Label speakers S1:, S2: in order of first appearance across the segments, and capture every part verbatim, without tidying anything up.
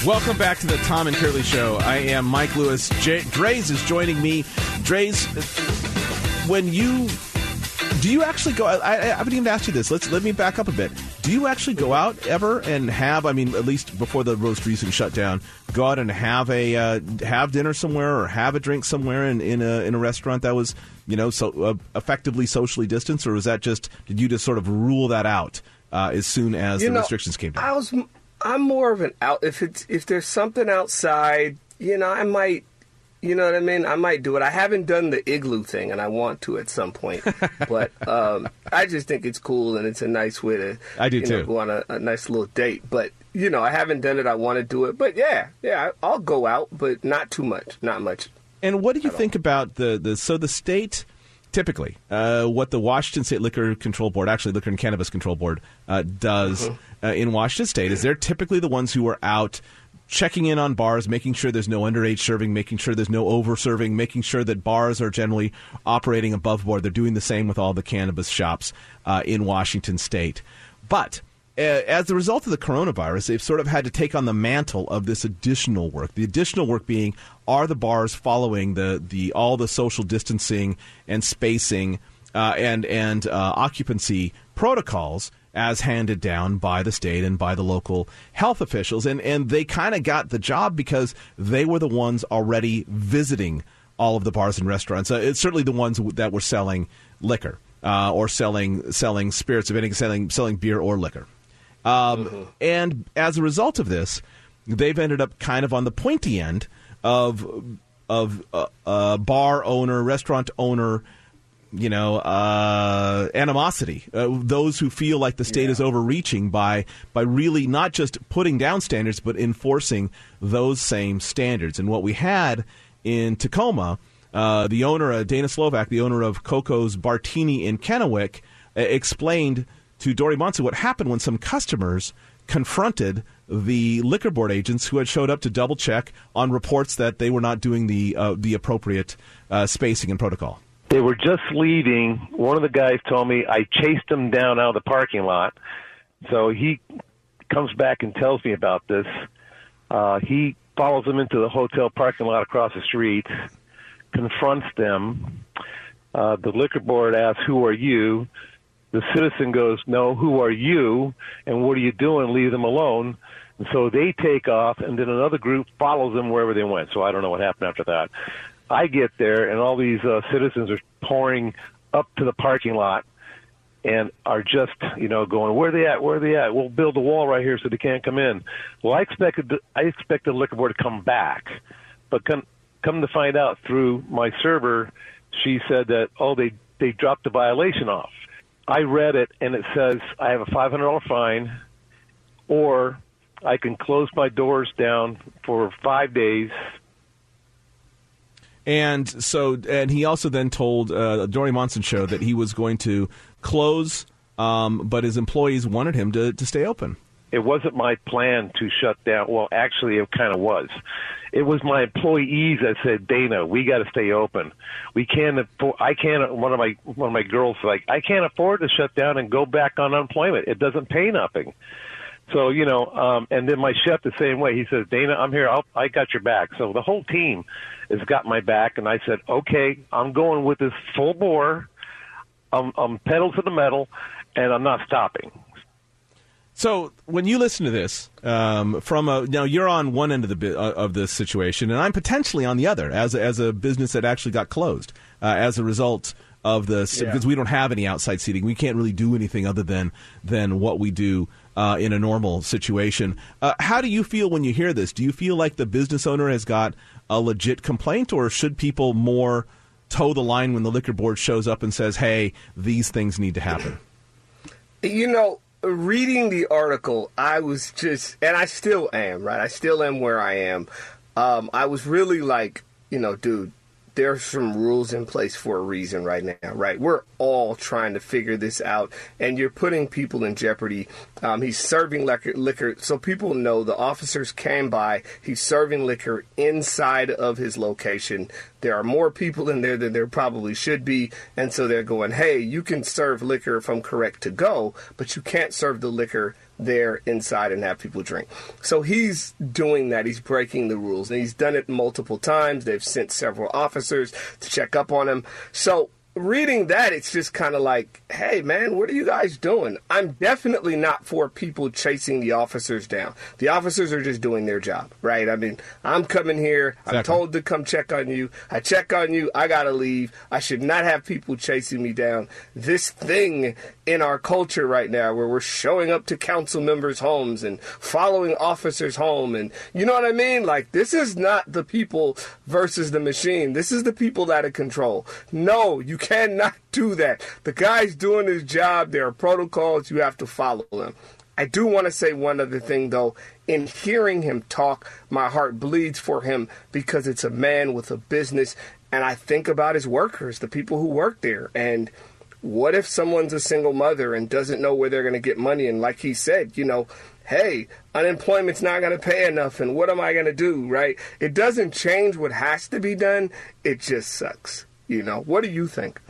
S1: Welcome back to the Tom and Curly Show. I am Mike Lewis. J- Drays is joining me. Drays, when you do you actually go? I, I haven't even asked you this. Let's let me back up a bit. Do you actually go out ever and have? I mean, at least before the most recent shutdown, go out and have a uh, have dinner somewhere or have a drink somewhere in, in a in a restaurant that was, you know, so uh, effectively socially distanced, or was that just did you just sort of rule that out uh, as soon as
S2: you
S1: the
S2: know,
S1: restrictions came down?
S2: I was. I'm more of an out. If it's if there's something outside, you know, I might, you know what I mean. I might do it. I haven't done the igloo thing, and I want to at some point. But um, I just think it's cool, and it's a nice way to.
S1: I do
S2: you
S1: too.
S2: know, go on a, a nice little date. But you know, I haven't done it. I want to do it. But yeah, yeah, I'll go out, but not too much. Not much.
S1: And what do you think about the, the so the state? Typically, uh, what the Washington State Liquor Control Board, actually Liquor and Cannabis Control Board, uh, does mm-hmm. uh, in Washington State is they're typically the ones who are out checking in on bars, making sure there's no underage serving, making sure there's no over-serving, making sure that bars are generally operating above board. They're doing the same with all the cannabis shops uh, in Washington State. But uh, as a result of the coronavirus, they've sort of had to take on the mantle of this additional work. The additional work being, are the bars following the, the all the social distancing and spacing uh, and and uh, occupancy protocols as handed down by the state and by the local health officials? And and they kind of got the job because they were the ones already visiting all of the bars and restaurants. Uh, it's certainly the ones that were selling liquor uh, or selling selling spirits of any selling selling beer or liquor. Um, mm-hmm. And as a result of this, they've ended up kind of on the pointy end of of uh, uh, bar owner, restaurant owner, you know, uh, animosity. Uh, those who feel like the state yeah. is overreaching by by really not just putting down standards, but enforcing those same standards. And what we had in Tacoma, uh, the owner, uh, Dana Slovak, the owner of Coco's Bartini in Kennewick, uh, explained to Dori Monson what happened when some customers confronted the liquor board agents who had showed up to double check on reports that they were not doing the uh, the appropriate uh, spacing and protocol.
S3: They were just leaving. One of the guys told me I chased them down out of the parking lot. So he comes back and tells me about this. Uh, he follows them into the hotel parking lot across the street, confronts them. Uh, the liquor board asks, "Who are you?" The citizen goes, "No, who are you? And what are you doing? Leave them alone." And so they take off, and then another group follows them wherever they went. So I don't know what happened after that. I get there, and all these uh, citizens are pouring up to the parking lot and are just, you know, going, "Where are they at? Where are they at? We'll build a wall right here so they can't come in." Well, I expected I expected the liquor board to come back, but come, come to find out through my server, she said that, oh, they, they dropped the violation off. I read it, and it says I have a five hundred dollars fine, or I can close my doors down for five days.
S1: And so, and he also then told uh, Dori Monson show that he was going to close, um, but his employees wanted him to, to stay open.
S3: It wasn't my plan to shut down. Well, actually, it kind of was. It was my employees that said, "Dana, we got to stay open. We can't afford." I can't. One of my one of my girls was like, "I can't afford to shut down and go back on unemployment. It doesn't pay nothing." So you know, um, and then my chef the same way. He says, "Dana, I'm here. I'll, I got your back." So the whole team has got my back, and I said, "Okay, I'm going with this full bore. I'm, I'm pedal to the metal, and I'm not stopping."
S1: So when you listen to this, um, from a now you're on one end of the uh, of this situation, and I'm potentially on the other as a, as a business that actually got closed uh, as a result of this yeah. because we don't have any outside seating. We can't really do anything other than than what we do uh, in a normal situation. Uh, how do you feel when you hear this? Do you feel like the business owner has got a legit complaint, or should people more toe the line when the liquor board shows up and says, "Hey, these things need to happen"?
S2: You know, reading the article, I was just, and I still am, right? I still am where I am. Um, I was really like, you know, dude, there's some rules in place for a reason right now, right? We're all trying to figure this out, and you're putting people in jeopardy. Um, he's serving liquor, liquor, so people know the officers came by. He's serving liquor inside of his location. there are more people in there than there probably should be. And so they're going, hey, you can serve liquor from correct to go, but you can't serve the liquor there inside and have people drink. So he's doing that. He's breaking the rules, and he's done it multiple times. They've sent several officers to check up on him. So reading that, it's just kind of like, hey, man, what are you guys doing? I'm definitely not for people chasing the officers down. The officers are just doing their job, right? I mean, I'm coming here. Exactly. I'm told to come check on you. I check on you. I got to leave. I should not have people chasing me down. This thing in our culture right now where we're showing up to council members' homes and following officers home, and you know what I mean? Like, this is not the people versus the machine. This is the people out of control. No, you cannot do that. The guy's doing his job. There are protocols. You have to follow them. I do want to say one other thing, though. In hearing him talk, my heart bleeds for him because it's a man with a business, and I think about his workers, the people who work there. And what if someone's a single mother and doesn't know where they're going to get money? And like he said, you know, hey, unemployment's not going to pay enough, and what am I going to do, right? It doesn't change what has to be done. It just sucks. You know, what do you think?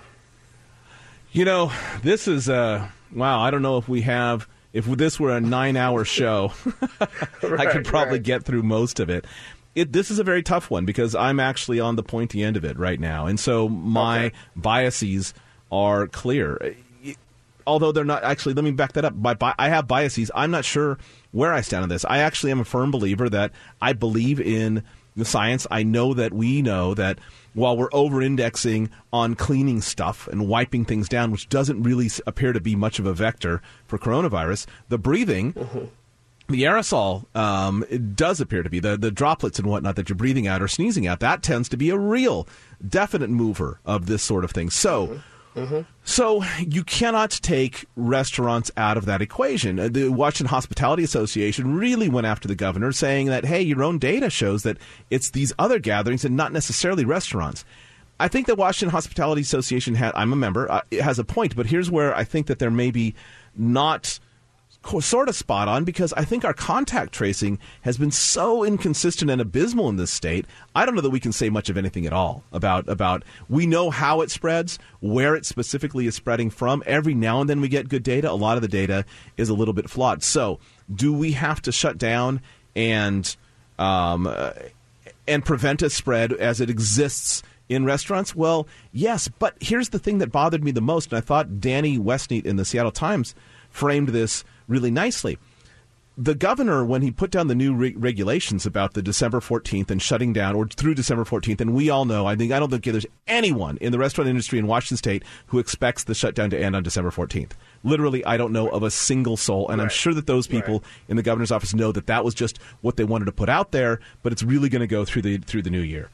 S1: You know, this is, uh, wow, I don't know if we have, if this were a nine-hour show, right, I could probably right. get through most of it. It. This is a very tough one because I'm actually on the pointy end of it right now. And so my okay. biases are clear. Although they're not, actually, let me back that up. My, I have biases. I'm not sure where I stand on this. I actually am a firm believer that I believe in the science. I know that we know that while we're over-indexing on cleaning stuff and wiping things down, which doesn't really appear to be much of a vector for coronavirus, the breathing, mm-hmm. the aerosol, um, it does appear to be, the, the droplets and whatnot that you're breathing out or sneezing out, that tends to be a real definite mover of this sort of thing. So, mm-hmm. Mm-hmm. So you cannot take restaurants out of that equation. The Washington Hospitality Association really went after the governor, saying that, hey, your own data shows that it's these other gatherings and not necessarily restaurants. I think the Washington Hospitality Association, had, I'm a member, uh, it has a point, but here's where I think that they're maybe not sort of spot on, because I think our contact tracing has been so inconsistent and abysmal in this state. I don't know that we can say much of anything at all about, about we know how it spreads, where it specifically is spreading from. Every now and then we get good data. A lot of the data is a little bit flawed. So do we have to shut down and um, uh, and prevent a spread as it exists in restaurants? Well, yes, but here's the thing that bothered me the most, and I thought Danny Westneat in the Seattle Times framed this really nicely. The governor, when he put down the new re- regulations about the December fourteenth and shutting down, or through December fourteenth, and we all know, I think I don't think there's anyone in the restaurant industry in Washington State who expects the shutdown to end on December fourteenth. Literally, I don't know of a single soul, and right. I'm sure that those people right. in the governor's office know that that was just what they wanted to put out there, but it's really going to go through the through the new year.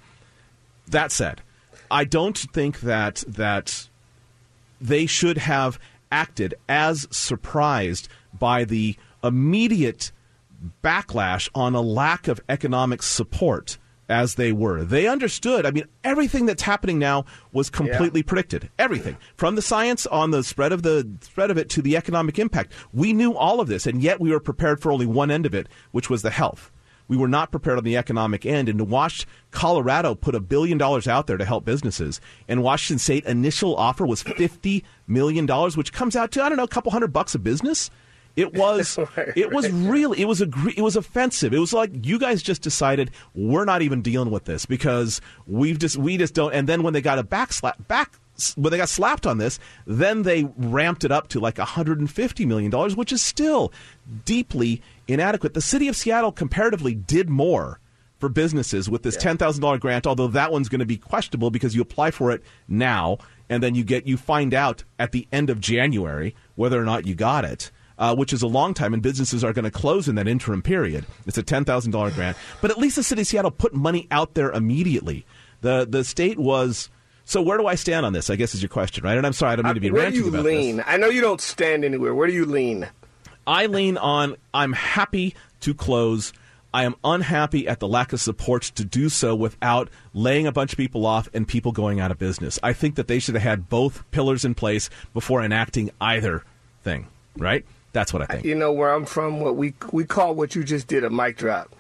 S1: That said, I don't think that that they should have acted as surprised by the immediate backlash on a lack of economic support as they were. They understood. I mean, everything that's happening now was completely yeah. predicted. Everything. From the science on the spread of the spread of it to the economic impact. We knew all of this, and yet we were prepared for only one end of it, which was the health. We were not prepared on the economic end, and to watch Colorado put a billion dollars out there to help businesses, and Washington State initial offer was fifty million dollars, which comes out to, I don't know, a couple hundred bucks a business. It was, right, it was right. really, it was a, it was offensive. It was like you guys just decided we're not even dealing with this because we've just, we just don't. And then when they got a back slap, back when they got slapped on this, then they ramped it up to like one hundred fifty million dollars, which is still deeply inadequate. The city of Seattle comparatively did more for businesses with this yeah. ten thousand dollars grant, although that one's going to be questionable because you apply for it now and then you get you find out at the end of January whether or not you got it. Uh, which is a long time, and businesses are going to close in that interim period. It's a ten thousand dollars grant. But at least the city of Seattle put money out there immediately. The the state was... So where do I stand on this, I guess is your question, right? And I'm sorry, I don't mean to be
S2: uh,
S1: ranting about this.
S2: Where do you lean? I know you don't stand anywhere. Where do you lean?
S1: I lean on I'm happy to close. I am unhappy at the lack of support to do so without laying a bunch of people off and people going out of business. I think that they should have had both pillars in place before enacting either thing, right? That's what I think.
S2: You know, where I'm from, what we we call what you just did a mic drop.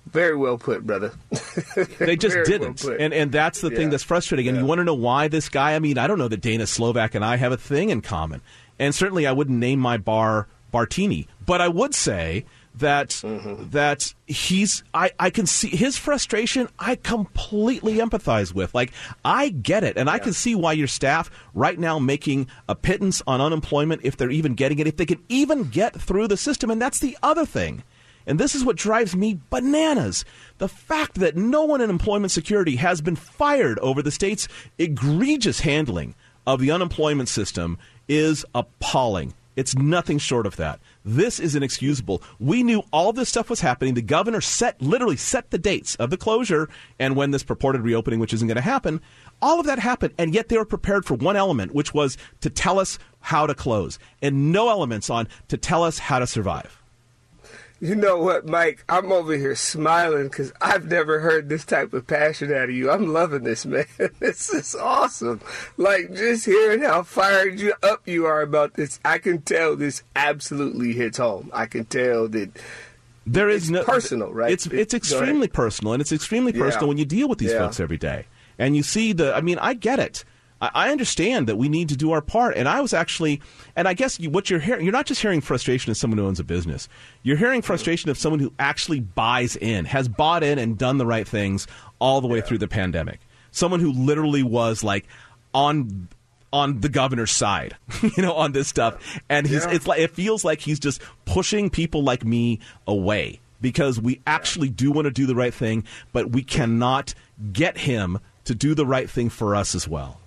S2: Very well put, brother.
S1: They just
S2: Very
S1: didn't.
S2: Well
S1: and and that's the
S2: yeah.
S1: thing that's frustrating. And
S2: yeah.
S1: you want to know why this guy, I mean, I don't know that Dana Slovak and I have a thing in common. And certainly I wouldn't name my bar Bartini. But I would say that mm-hmm. that he's I, I can see his frustration. I completely empathize with. Like, I get it, and yeah. I can see why your staff right now making a pittance on unemployment, if they're even getting it, if they can even get through the system. And that's the other thing. And this is what drives me bananas. The fact that no one in employment security has been fired over the state's egregious handling of the unemployment system is appalling. It's nothing short of that. This is inexcusable. We knew all this stuff was happening. The governor set, literally set the dates of the closure and when this purported reopening, which isn't going to happen. All of that happened, and yet they were prepared for one element, which was to tell us how to close, and no elements on to tell us how to survive.
S2: You know what, Mike? I'm over here smiling because I've never heard this type of passion out of you. I'm loving this, man. This is awesome. Like, just hearing how fired you up you are about this, I can tell this absolutely hits home. I can tell that
S1: there is
S2: it's
S1: no
S2: personal, right?
S1: It's it's extremely personal, and it's extremely personal
S2: yeah.
S1: when you deal with these
S2: yeah.
S1: folks every day. And you see the, I mean, I get it. I understand that we need to do our part. And I was actually, and I guess you, what you're hearing, you're not just hearing frustration of someone who owns a business. You're hearing frustration of someone who actually buys in, has bought in and done the right things all the way yeah. through the pandemic. Someone who literally was like on on the governor's side, you know, on this stuff. And he's yeah. it's like it feels like he's just pushing people like me away because we actually do want to do the right thing, but we cannot get him to do the right thing for us as well.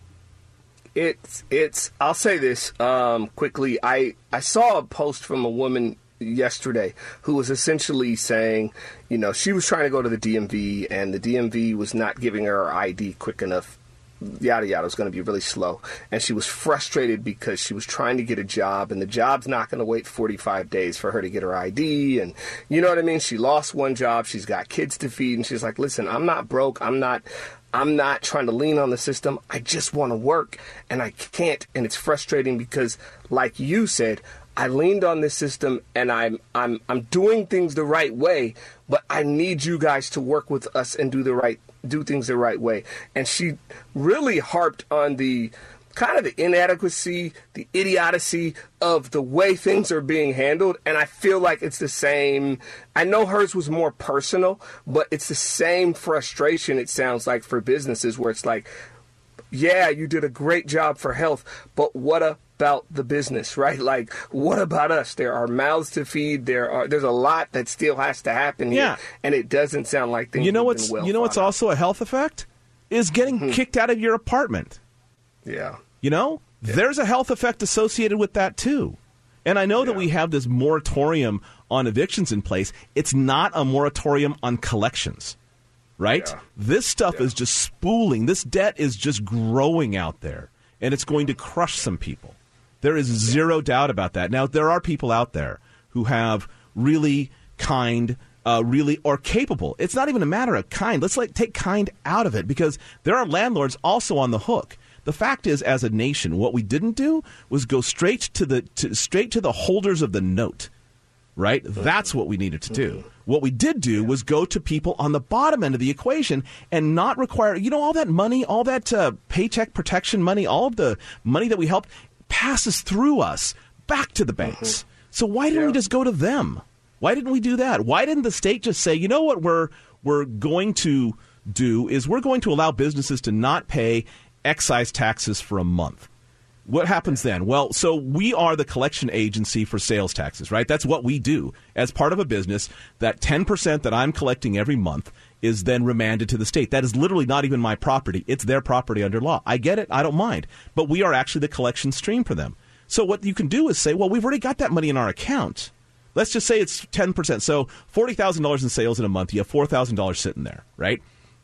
S2: It's, it's, I'll say this um, quickly. I, I saw a post from a woman yesterday who was essentially saying, you know, she was trying to go to the D M V and the D M V was not giving her her I D quick enough. Yada, yada. It was going to be really slow. And she was frustrated because she was trying to get a job and the job's not going to wait forty-five days for her to get her I D. And you know what I mean? She lost one job. She's got kids to feed. And she's like, listen, I'm not broke. I'm not... I'm not trying to lean on the system. I just want to work, and I can't. And it's frustrating because, like you said, I leaned on this system, and I'm I'm I'm doing things the right way. But I need you guys to work with us and do the right do things the right way. And she really harped on the kind of the inadequacy, the idiocy of the way things are being handled. And I feel like it's the same. I know hers was more personal, but it's the same frustration, it sounds like, for businesses where it's like, yeah, you did a great job for health, but what about the business, right? Like, what about us? There are mouths to feed. There are there's a lot that still has to happen here,
S1: yeah.
S2: and it doesn't sound like things
S1: you know
S2: have
S1: what's
S2: been well
S1: you know what's
S2: out.
S1: Also a health effect is getting mm-hmm. kicked out of your apartment.
S2: Yeah.
S1: You know,
S2: yeah.
S1: there's a health effect associated with that, too. And I know
S2: yeah.
S1: that we have this moratorium on evictions in place. It's not a moratorium on collections, right?
S2: Yeah.
S1: This stuff
S2: yeah.
S1: is just spooling. This debt is just growing out there, and it's going to crush some people. There is zero yeah. doubt about that. Now, there are people out there who have really kind Uh, really or capable. It's not even a matter of kind. Let's like take kind out of it because there are landlords also on the hook. The fact is, as a nation, what we didn't do was go straight to the to, straight to the holders of the note, right? Mm-hmm. That's what we needed to do. Mm-hmm. What we did do yeah. was go to people on the bottom end of the equation and not require, you know, all that money, all that uh, paycheck protection money, all of the money that we helped passes through us back to the banks. Mm-hmm. So why didn't yeah. we just go to them? Why didn't we do that? Why didn't the state just say, you know what we're we're going to do is we're going to allow businesses to not pay excise taxes for a month? What happens then? Well, so we are the collection agency for sales taxes, right? That's what we do. As part of a business, that ten percent that I'm collecting every month is then remanded to the state. That is literally not even my property. It's their property under law. I get it. I don't mind. But we are actually the collection stream for them. So what you can do is say, well, we've already got that money in our account. Let's just say it's ten percent. So forty thousand dollars in sales in a month, you have four thousand dollars sitting there, right?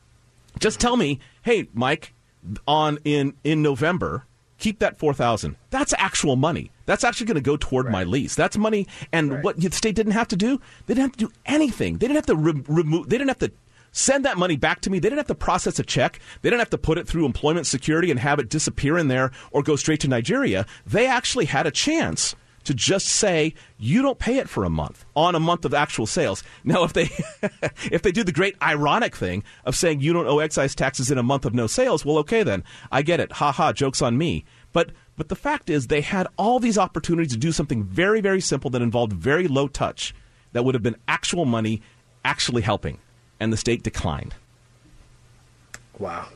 S1: Just tell me, hey, Mike, on in, in November, keep that four thousand dollars. That's actual money. That's actually going to go toward right. my lease. That's money. And right. what the state didn't have to do, they didn't have to do anything. They didn't have to re- remove, they didn't have to send that money back to me. They didn't have to process a check. They didn't have to put it through employment security and have it disappear in there or go straight to Nigeria. They actually had a chance to just say you don't pay it for a month on a month of actual sales. Now, if they if they do the great ironic thing of saying you don't owe excise taxes in a month of no sales, well, okay, then I get it. Ha ha, joke's on me. But but the fact is they had all these opportunities to do something very, very simple that involved very low touch that would have been actual money actually helping, and the state declined.
S2: Wow.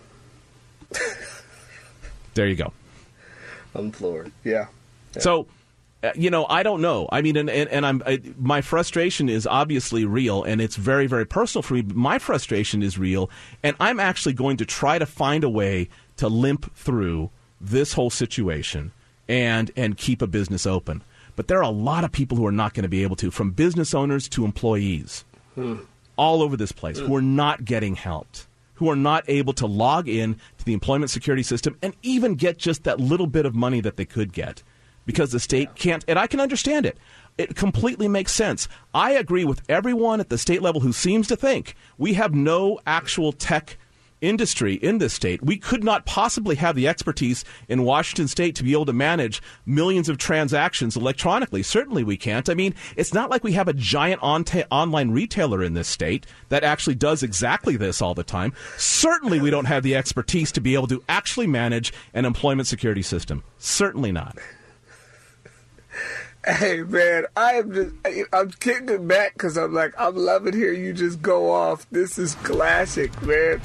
S1: There you go.
S2: I'm floored. Yeah. yeah.
S1: So, uh, you know, I don't know. I mean, and, and, and I'm I, my frustration is obviously real, and it's very, very personal for me. But my frustration is real, and I'm actually going to try to find a way to limp through this whole situation and and keep a business open. But there are a lot of people who are not going to be able to, from business owners to employees, hmm. all over this place, hmm. who are not getting helped, who are not able to log in to the employment security system and even get just that little bit of money that they could get because the state yeah. can't. And I can understand it. It completely makes sense. I agree with everyone at the state level who seems to think we have no actual tech industry in this state. We could not possibly have the expertise in Washington state to be able to manage millions of transactions electronically. Certainly we can't. I mean, it's not like we have a giant on ta- online retailer in this state that actually does exactly this all the time. Certainly we don't have the expertise to be able to actually manage an employment security system. Certainly not.
S2: Hey, man, I am just, I'm kicking it back because I'm like, I'm loving hearing you just go off. This is classic, man.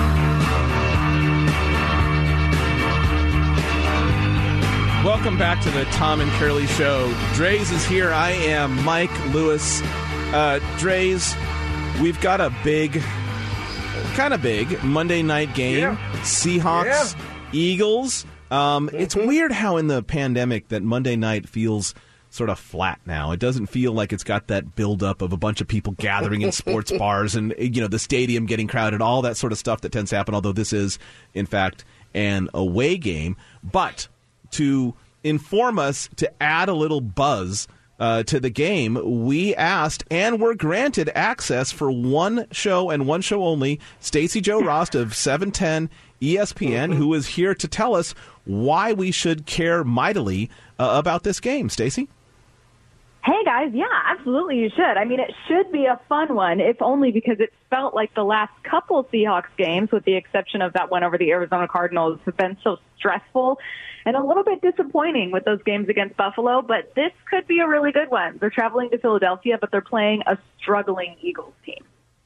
S1: Welcome back to the Tom and Curly Show. Dre's is here. I am Mike Lewis. Uh, Dre's, we've got a big, kind of big, Monday night game. Yeah. Seahawks, yeah. Eagles. Um, mm-hmm. It's weird how in the pandemic that Monday night feels sort of flat now. It doesn't feel like it's got that buildup of a bunch of people gathering in sports bars and, you know, the stadium getting crowded, all that sort of stuff that tends to happen, although this is, in fact, an away game. But to inform us, to add a little buzz uh, to the game, we asked and were granted access for one show and one show only, Stacey Jo Rost of seven ten E S P N, who is here to tell us why we should care mightily uh, about this game. Stacey?
S4: Hey, guys. Yeah, absolutely you should. I mean, it should be a fun one, if only because it felt like the last couple Seahawks games, with the exception of that one over the Arizona Cardinals, have been so stressful and a little bit disappointing with those games against Buffalo. But this could be a really good one. They're traveling to Philadelphia, but they're playing a struggling Eagles team.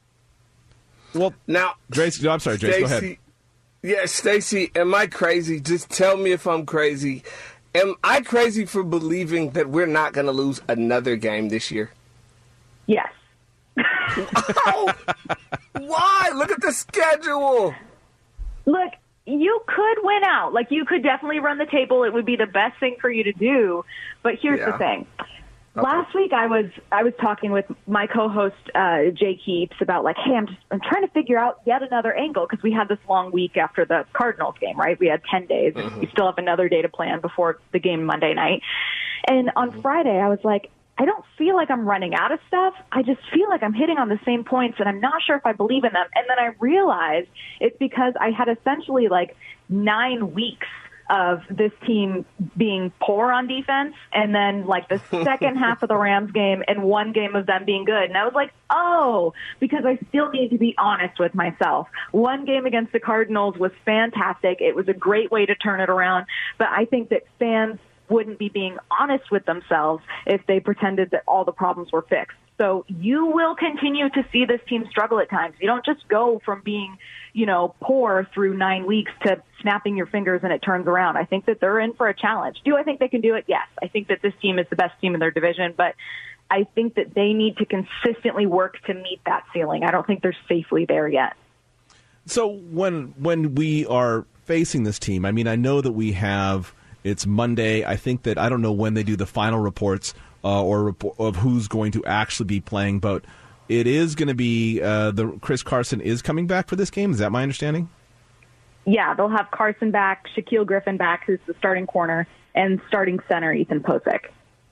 S2: Well, now,
S1: Drace, I'm sorry, Drace, go ahead.
S2: Yeah, Stacey, am I crazy? Just tell me if I'm crazy. Am I crazy for believing that we're not going to lose another game this year?
S4: Yes.
S2: Oh, why? Look at the schedule.
S4: Look, you could win out. Like, you could definitely run the table. It would be the best thing for you to do. But here's yeah. the thing. Okay. Last week, I was I was talking with my co-host uh, Jay Keeps about like, hey, I'm just I'm trying to figure out yet another angle because we had this long week after the Cardinals game, right? We had ten days. Mm-hmm. We still have another day to plan before the game Monday night. And on mm-hmm. Friday, I was like, I don't feel like I'm running out of stuff. I just feel like I'm hitting on the same points, and I'm not sure if I believe in them. And then I realized it's because I had essentially like nine weeks of this team being poor on defense, and then like the second half of the Rams game and one game of them being good. And I was like, oh, because I still need to be honest with myself. One game against the Cardinals was fantastic. It was a great way to turn it around. But I think that fans wouldn't be being honest with themselves if they pretended that all the problems were fixed. So you will continue to see this team struggle at times. You don't just go from being, you know, poor through nine weeks to snapping your fingers and it turns around. I think that they're in for a challenge. Do I think they can do it? Yes. I think that this team is the best team in their division, but I think that they need to consistently work to meet that ceiling. I don't think they're safely there yet.
S1: So when when we are facing this team, I mean, I know that we have, it's Monday. I think that, I don't know when they do the final reports uh, or report of who's going to actually be playing, but it is going to be uh, the Chris Carson is coming back for this game. Is that my understanding?
S4: Yeah, they'll have Carson back, Shaquille Griffin back, who's the starting corner, and starting center Ethan Posick.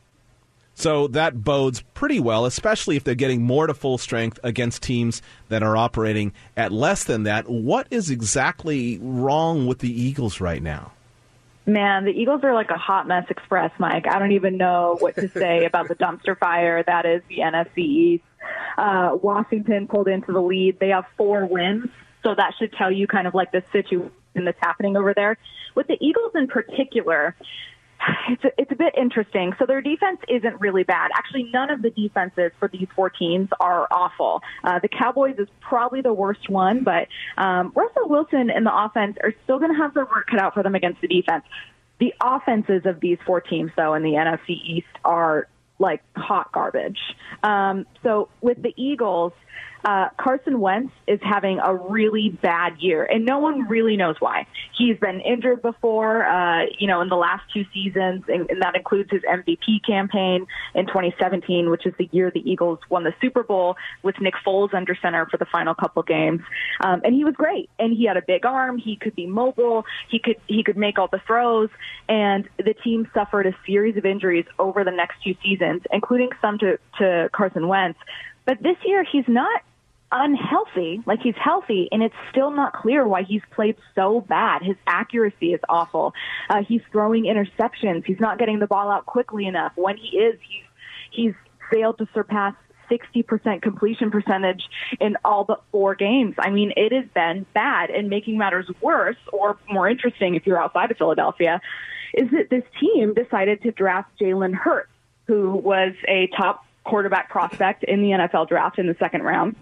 S1: So that bodes pretty well, especially if they're getting more to full strength against teams that are operating at less than that. What is exactly wrong with the Eagles right now?
S4: Man, the Eagles are like a hot mess express, Mike. I don't even know what to say about the dumpster fire that is the N F C East. Uh, Washington pulled into the lead. They have four wins, so that should tell you kind of like the situation that's happening over there. With the Eagles in particular, it's a, it's a bit interesting. So their defense isn't really bad. Actually, none of the defenses for these four teams are awful. Uh, the Cowboys is probably the worst one, but um, Russell Wilson and the offense are still going to have their work cut out for them against the defense. The offenses of these four teams, though, in the N F C East are like hot garbage. Um, so with the Eagles, uh, Carson Wentz is having a really bad year, and no one really knows why. He's been injured before, uh, you know, in the last two seasons, and, and that includes his M V P campaign in twenty seventeen, which is the year the Eagles won the Super Bowl with Nick Foles under center for the final couple games. Um, and he was great, and he had a big arm. He could be mobile. He could he could make all the throws, and the team suffered a series of injuries over the next two seasons, including some to, to Carson Wentz. But this year, he's not unhealthy, like he's healthy, and it's still not clear why he's played so bad. His accuracy is awful. Uh, he's throwing interceptions. He's not getting the ball out quickly enough. When he is, he's, he's failed to surpass sixty percent completion percentage in all but four games. I mean, it has been bad. And making matters worse, or more interesting if you're outside of Philadelphia, is that this team decided to draft Jalen Hurts, who was a top quarterback prospect in the N F L draft in the second round.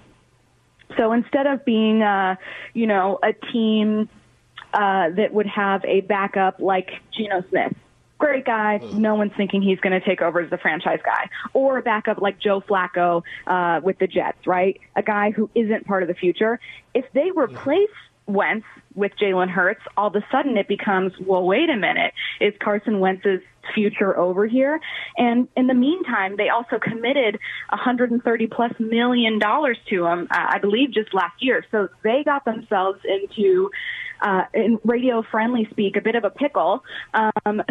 S4: So instead of being, uh, you know, a team uh, that would have a backup like Geno Smith, great guy, no one's thinking he's going to take over as the franchise guy, or a backup like Joe Flacco uh, with the Jets, right? A guy who isn't part of the future. If they replace Wentz with Jalen Hurts, all of a sudden it becomes, well, wait a minute, is Carson Wentz's future over here? And in the meantime, they also committed one hundred thirty plus million dollars to him, uh, I believe, just last year. So they got themselves into, uh, in radio friendly speak, a bit of a pickle, um,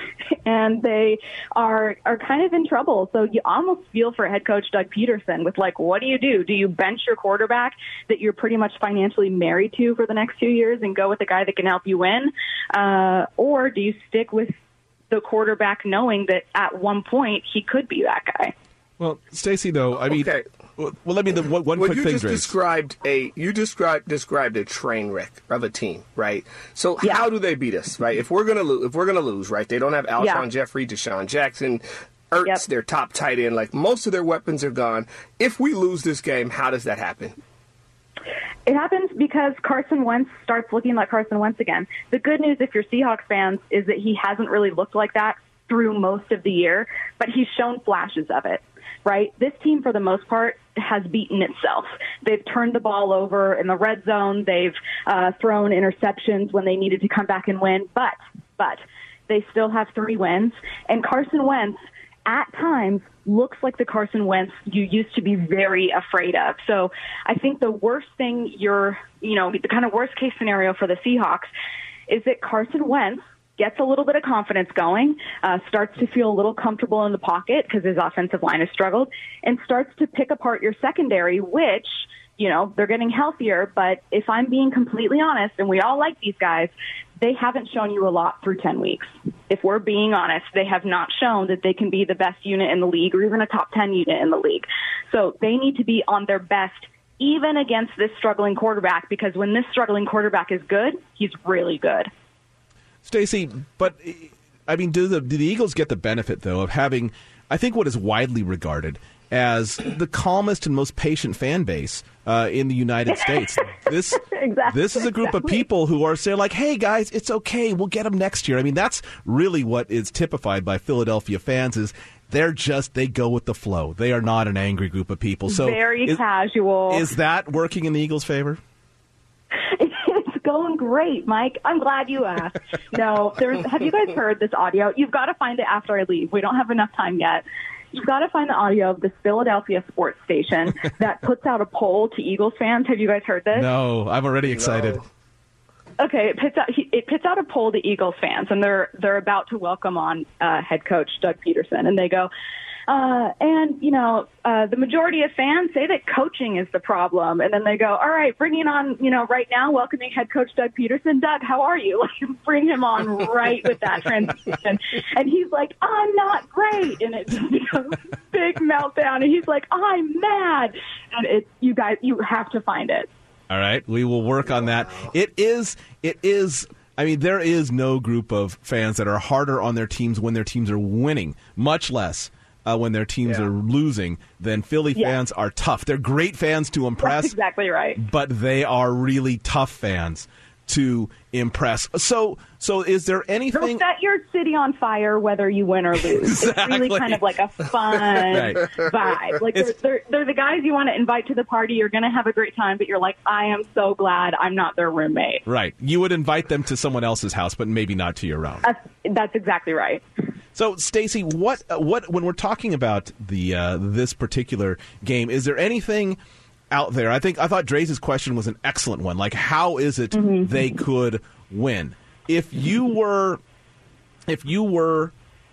S4: and they are are kind of in trouble. So you almost feel for head coach Doug Peterson with, like, what do you do? Do you bench your quarterback that you're pretty much financially married to for the next two years and go with a guy that can help you win, uh, or do you stick with the quarterback knowing that at one point he could be that guy?
S1: Well, Stacey, though, I mean, okay. well, let me the one, one
S2: well,
S1: quick
S2: you
S1: thing.
S2: Just
S1: Grace. described
S2: a you described described a train wreck of a team, right? So yeah. How do they beat us, right? If we're gonna lose, if we're gonna lose, right? They don't have Alshon yeah. Jeffrey, Deshaun Jackson, Ertz, yep. their top tight end. Like, most of their weapons are gone. If we lose this game, how does that happen?
S4: It happens because Carson Wentz starts looking like Carson Wentz again. The good news, if you're Seahawks fans, is that he hasn't really looked like that through most of the year, but he's shown flashes of it, right? This team, for the most part, has beaten itself. They've turned the ball over in the red zone. They've uh, thrown interceptions when they needed to come back and win, but, but they still have three wins. And Carson Wentz, at times, looks like the Carson Wentz you used to be very afraid of. So I think the worst thing you're, you know, the kind of worst case scenario for the Seahawks is that Carson Wentz gets a little bit of confidence going, uh, starts to feel a little comfortable in the pocket because his offensive line has struggled, and starts to pick apart your secondary, which, you know, they're getting healthier. But if I'm being completely honest, and we all like these guys, they haven't shown you a lot through ten weeks. If we're being honest, they have not shown that they can be the best unit in the league or even a top ten unit in the league. So they need to be on their best even against this struggling quarterback, because when this struggling quarterback is good, he's really good.
S1: Stacey, but, I mean, do the, do the Eagles get the benefit, though, of having, I think, what is widely regarded as the calmest and most patient fan base uh, in the United States? This exactly, this is a group exactly. of people who are saying, like, hey, guys, it's okay, we'll get them next year. I mean, that's really what is typified by Philadelphia fans, is they're just, they go with the flow. They are not an angry group of people. So
S4: Very is, casual.
S1: Is that working in the Eagles' favor?
S4: Going great, Mike. I'm glad you asked. No, there's. Have you guys heard this audio? You've got to find it after I leave. We don't have enough time yet. You've got to find the audio of this Philadelphia sports station that puts out a poll to Eagles fans. Have you guys heard this?
S1: No, I'm already excited.
S4: No. Okay, it puts out it puts out a poll to Eagles fans, and they're they're about to welcome on uh, head coach Doug Peterson, and they go, Uh, and, you know, uh, the majority of fans say that coaching is the problem. And then they go, all right, bringing on, you know, right now, welcoming head coach Doug Peterson. Doug, how are you? Like, bring him on right with that transition. And he's like, I'm not great. And it's a big meltdown. And he's like, I'm mad. And it's, you guys, you have to find it.
S1: All right. We will work on that. It is, it is, I mean, there is no group of fans that are harder on their teams when their teams are winning, much less Uh, when their teams yeah. are losing, then Philly yeah. fans are tough. They're great fans to impress.
S4: That's exactly right.
S1: But they are really tough fans to impress. So, so is there anything?
S4: They'll set your city on fire whether you win or lose.
S1: Exactly.
S4: It's really kind of like a fun right. vibe. Like they're, they're, they're the guys you want to invite to the party. You're going to have a great time, but you're like, I am so glad I'm not their roommate.
S1: Right. You would invite them to someone else's house, but maybe not to your own.
S4: That's, that's exactly right.
S1: So, Stacey, what what when we're talking about the uh, this particular game, is there anything out there? I think I thought Dre's question was an excellent one. Like, how is it mm-hmm. they could win? If you were if you were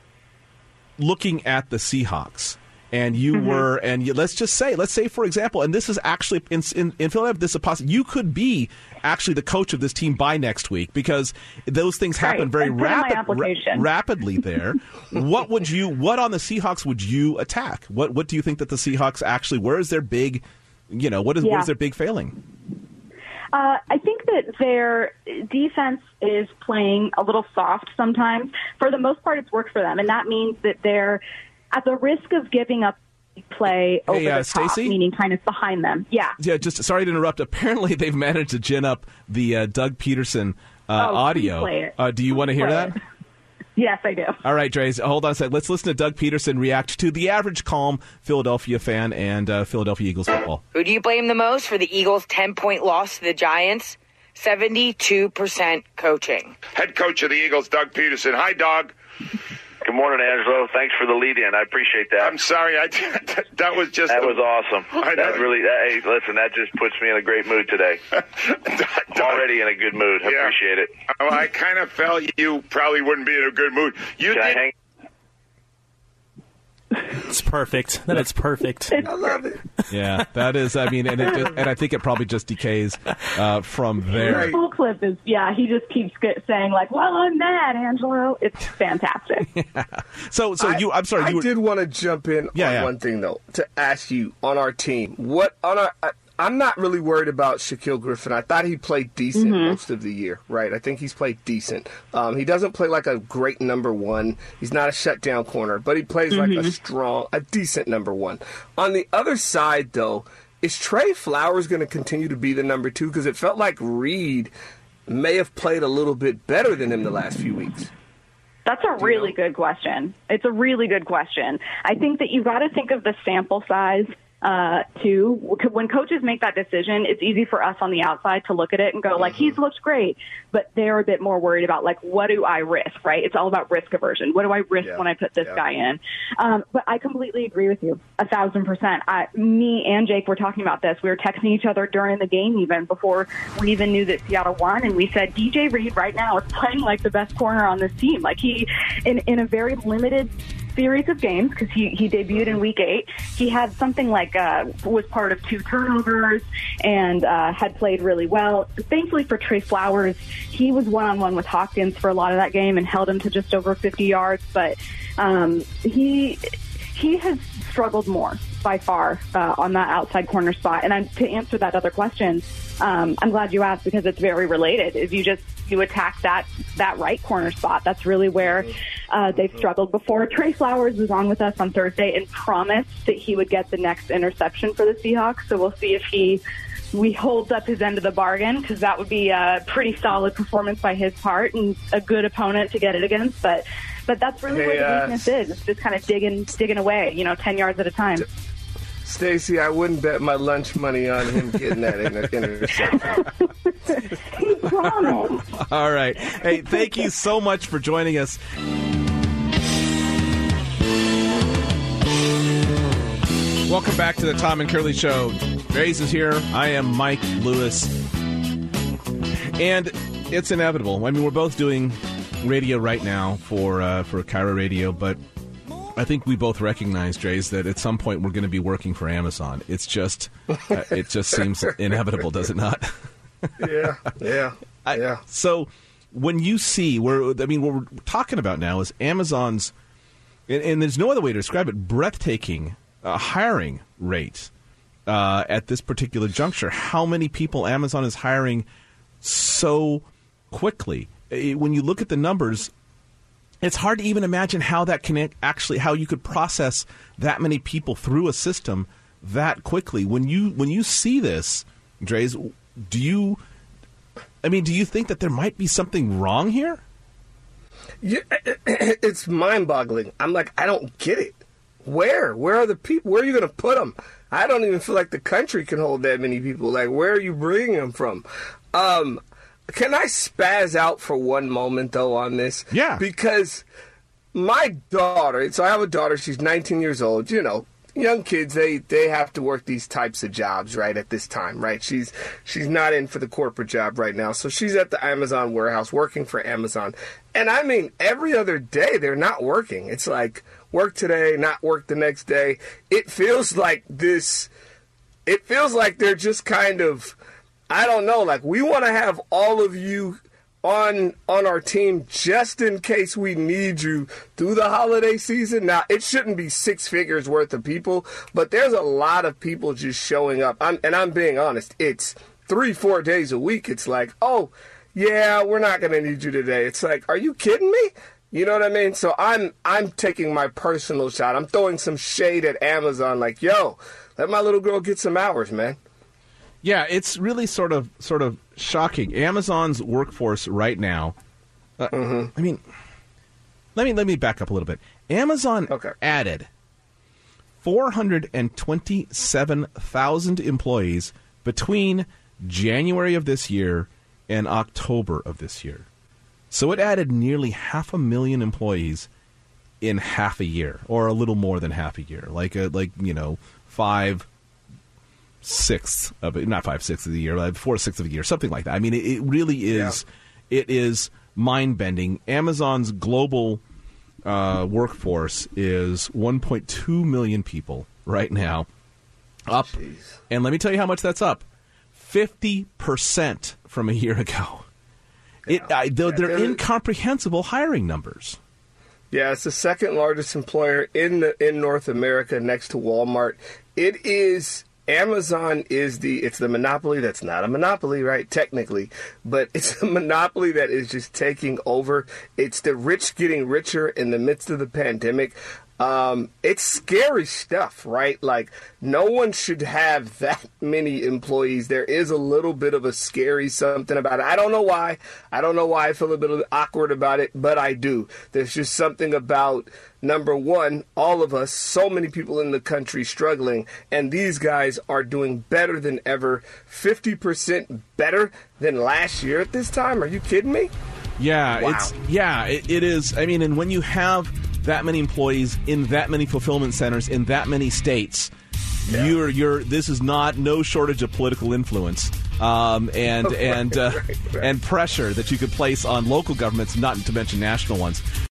S1: looking at the Seahawks and you mm-hmm. were and you, let's just say let's say for example, and this is actually in in, in Philadelphia, this is a possibility. You could be actually the coach of this team by next week because those things happen
S4: right.
S1: very rapid,
S4: ra-
S1: rapidly there. What would you? What on the Seahawks would you attack? What What do you think that the Seahawks actually? Where is their big? You know, what is
S4: yeah.
S1: what is their big failing?
S4: Uh, I think that their defense is playing a little soft sometimes. For the most part, it's worked for them, and that means that they're at the risk of giving up play over
S1: hey, uh,
S4: the top,
S1: Stacey?
S4: meaning kind of behind them. Yeah.
S1: Yeah, just sorry to interrupt. Apparently, they've managed to gin up the uh, Doug Peterson uh,
S4: oh,
S1: audio.
S4: Play it.
S1: Uh, do you want to hear
S4: play
S1: that?
S4: It. Yes, I do.
S1: All right, Dre, hold on a second. Let's listen to Doug Peterson react to the average calm Philadelphia fan and uh, Philadelphia Eagles football.
S5: Who do you blame the most for the Eagles' ten-point loss to the Giants? seventy-two percent coaching.
S6: Head coach of the Eagles, Doug Peterson. Hi, Doug.
S3: Good morning, Angelo. Thanks for the lead-in. I appreciate that.
S6: I'm sorry. I, that was just...
S3: That
S6: a,
S3: was awesome.
S6: I
S3: that really... That, hey, listen, that just puts me in a great mood today. I'm already in a good mood. I yeah. appreciate it.
S6: Oh, I kind of felt you probably wouldn't be in a good mood. You
S3: Can
S6: did...
S3: I hang?
S7: It's perfect. That is perfect.
S2: I love it.
S1: Yeah, that is. I mean, and it just, and I think it probably just decays uh, from there.
S4: The full clip is yeah. He just keeps get, saying like, "Well, I'm mad, Angelo." It's fantastic.
S1: yeah. So, so
S2: I,
S1: you. I'm sorry.
S2: I
S1: you were,
S2: did want to jump in
S1: yeah,
S2: on
S1: yeah.
S2: one thing though to ask you on our team. What on our? I, I'm not really worried about Shaquill Griffin. I thought he played decent mm-hmm. most of the year, right? I think he's played decent. Um, he doesn't play like a great number one. He's not a shutdown corner, but he plays mm-hmm. like a strong, a decent number one. On the other side, though, is Trey Flowers going to continue to be the number two? Because it felt like Reed may have played a little bit better than him the last few weeks.
S4: That's a really good question. It's a really good question. I think that you've got to think of the sample size. Uh, too, when coaches make that decision, it's easy for us on the outside to look at it and go like, he's looked great, but they're a bit more worried about like, what do I risk, right? It's all about risk aversion. What do I risk yeah. when I put this yeah. guy in? Um, but I completely agree with you, a thousand percent. I, me and Jake were talking about this. We were texting each other during the game, even before we even knew that Seattle won, and we said D J Reed right now is playing like the best corner on this team. Like he, in in a very limited series of games, because he, he debuted in week eight. He had something like, uh, was part of two turnovers and uh, had played really well. Thankfully for Trey Flowers, he was one-on-one with Hopkins for a lot of that game and held him to just over fifty yards. But um, he he has struggled more by far uh, on that outside corner spot. And I'm, to answer that other question, um, I'm glad you asked because it's very related. Is you just you attack that that right corner spot. That's really where uh, they've struggled before. Trey Flowers was on with us on Thursday and promised that he would get the next interception for the Seahawks. So we'll see if he we holds up his end of the bargain, because that would be a pretty solid performance by his part and a good opponent to get it against. But but that's really
S2: hey,
S4: where the
S2: uh,
S4: weakness is. It's just kind of digging digging away, you know, ten yards at a time.
S2: Stacey, I wouldn't bet my lunch money on him getting that inter- interception.
S4: He promised.
S1: All right. Hey, thank you so much for joining us. Welcome back to the Tom and Curly Show. Raze is here. I am Mike Lewis. And it's inevitable. I mean, we're both doing radio right now for uh, for Cairo Radio, but I think we both recognize, Jays, that at some point we're going to be working for Amazon. It's just, uh, it just seems inevitable, does it not?
S2: yeah, yeah,
S1: I,
S2: yeah.
S1: So when you see, we're, I mean, what we're talking about now is Amazon's, and, and there's no other way to describe it, breathtaking uh, hiring rate uh, at this particular juncture. How many people Amazon is hiring so quickly? When you look at the numbers, it's hard to even imagine how that can actually, how you could process that many people through a system that quickly. When you when you see this, Dre's, do you, I mean, do you think that there might be something wrong here?
S2: Yeah, it's mind-boggling. I'm like, I don't get it. Where? Where are the people? Where are you going to put them? I don't even feel like the country can hold that many people. Like, where are you bringing them from? Um... Can I spaz out for one moment, though, on this?
S1: Yeah.
S2: Because my daughter, so I have a daughter, she's nineteen years old, you know, young kids, they, they have to work these types of jobs, right, at this time, right? She's she's not in for the corporate job right now, so she's at the Amazon warehouse working for Amazon. And, I mean, every other day they're not working. It's like work today, not work the next day. It feels like this, it feels like they're just kind of, I don't know, like we want to have all of you on on our team just in case we need you through the holiday season. Now, it shouldn't be six figures worth of people, but there's a lot of people just showing up. I'm, and I'm being honest, it's three, four days a week. It's like, oh, yeah, we're not going to need you today. It's like, are you kidding me? You know what I mean? So I'm I'm taking my personal shot. I'm throwing some shade at Amazon like, yo, let my little girl get some hours, man.
S1: Yeah, it's really sort of sort of shocking. Amazon's workforce right now. Uh, mm-hmm. I mean, let me let me back up a little bit. Amazon okay. added four hundred twenty-seven thousand employees between January of this year and October of this year. So it added nearly half a million employees in half a year, or a little more than half a year, like a, like you know five. Sixths of it, not five sixths of the year, like four sixths of the year, something like that. I mean, it, it really is, yeah. it is mind bending. Amazon's global uh, workforce is one point two million people right now, up, Jeez. And let me tell you how much that's up: fifty percent from a year ago. Yeah. It, I, they're,
S2: yeah,
S1: they're incomprehensible hiring numbers.
S2: Yeah, it's the second largest employer in the, in North America, next to Walmart. It is. Amazon is the, it's the monopoly that's not a monopoly, right, technically, but it's a monopoly that is just taking over. It's the rich getting richer in the midst of the pandemic. Um, it's scary stuff, right? Like, no one should have that many employees. There is a little bit of a scary something about it. I don't know why. I don't know why I feel a bit awkward about it, but I do. There's just something about, number one, all of us, so many people in the country struggling, and these guys are doing better than ever, fifty percent better than last year at this time. Are you kidding me?
S1: Yeah,
S2: wow.
S1: it's yeah, it, it is. I mean, and when you have that many employees in that many fulfillment centers in that many states, yeah. you're you're this is not no shortage of political influence um, and and uh,
S2: right, right.
S1: and pressure that you could place on local governments, not to mention national ones.